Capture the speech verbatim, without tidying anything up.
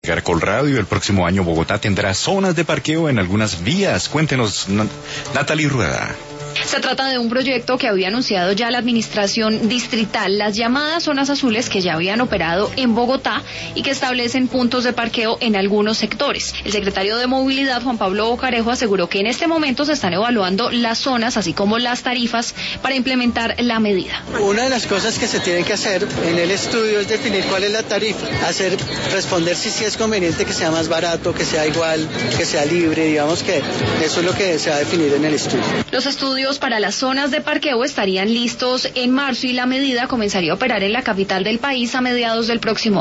Caracol Radio, el próximo año Bogotá tendrá zonas de parqueo en algunas vías. Cuéntenos, Natalie Rueda. Se trata de un proyecto que había anunciado ya la administración distrital, las llamadas zonas azules que ya habían operado en Bogotá y que establecen puntos de parqueo en algunos sectores. El secretario de Movilidad, Juan Pablo Bocarejo, aseguró que en este momento se están evaluando las zonas, así como las tarifas, para implementar la medida. Una de las cosas que se tienen que hacer en el estudio es definir cuál es la tarifa, hacer responder si sí es conveniente que sea más barato, que sea igual, que sea libre, digamos que eso es lo que se va a definir en el estudio. Los estudios para las zonas de parqueo estarían listos en marzo y la medida comenzaría a operar en la capital del país a mediados del próximo